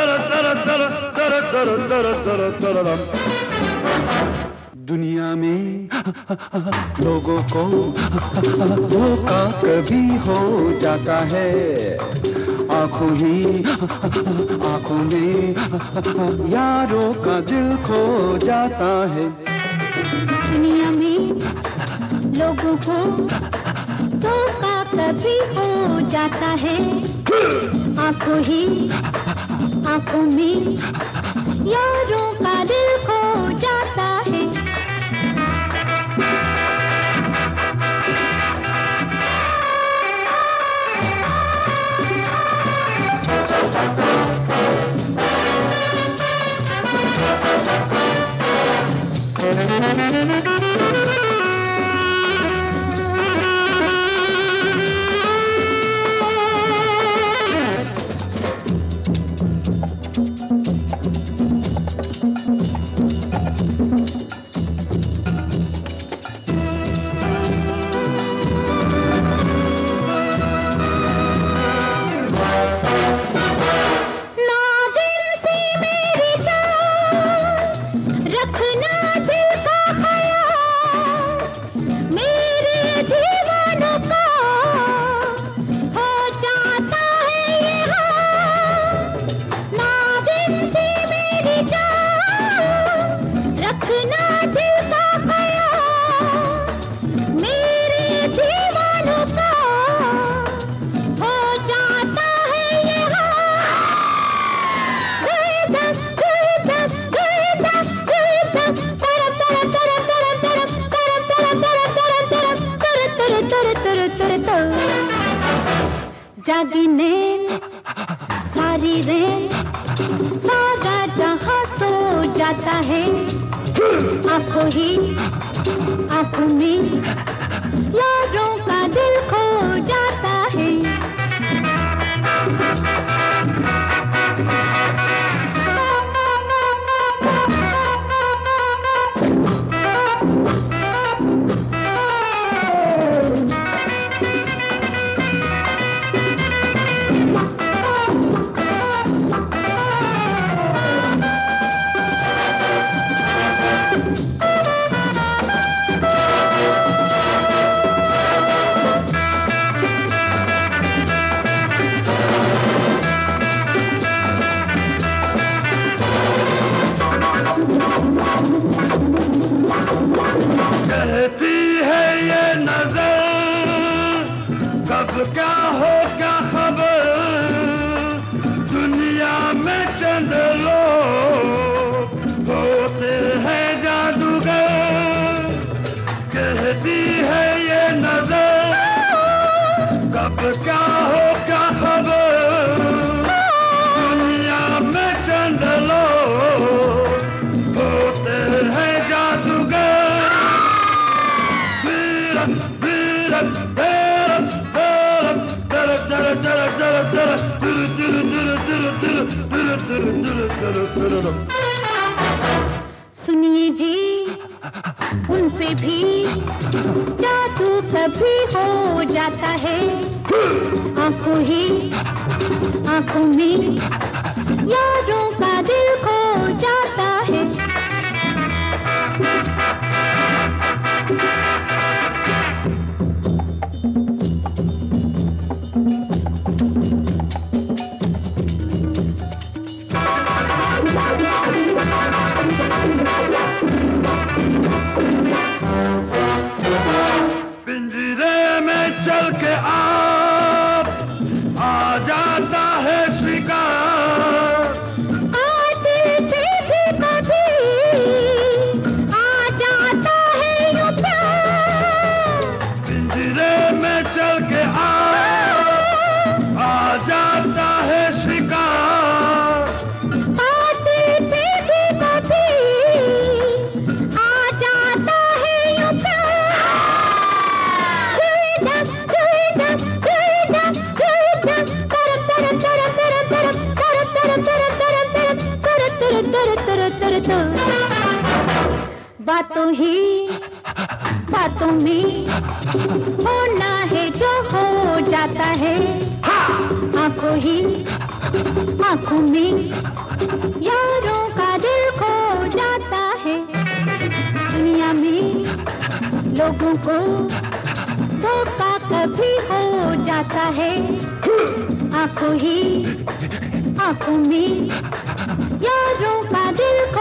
दुनिया में लोगों को धोखा कभी हो जाता है, आंखों में यारों का दिल खो जाता है। दुनिया में लोगों को धोखा कभी हो जाता है, आंखों में यारों का दिल खो जाता है। जागी नींद सारी रेत सारा जहां सो जाता है, आंखों में यारों का दिल खो जाता है। कहती है ये नजर कब क्या हो क्या खबर, दुनिया में चंद लोग होते हैं जादूगर। कहती है ये नजर कब क्या हो क्या खबर, दुनिया में चंद लोग होते हैं जादूगर। सुनिए जी, उन पे भी जादू कभी हो जाता है, आंखों में यारों का दिल खो जाता है। पिंजरे में चल के आप आ जाता है शिकार, आते थे भी कभी आ जाता है यूं प्यार। पिंजरे में चल के आप आ जाता है शिकार, आते थे भी कभी आ जाता है यूं प्यार। बातों में होना है जो हो जाता है, आंखों में यारों का दिल खो जाता है। दुनिया में लोगों को धोखा कभी हो जाता है। आंखों में यारों का दिल खो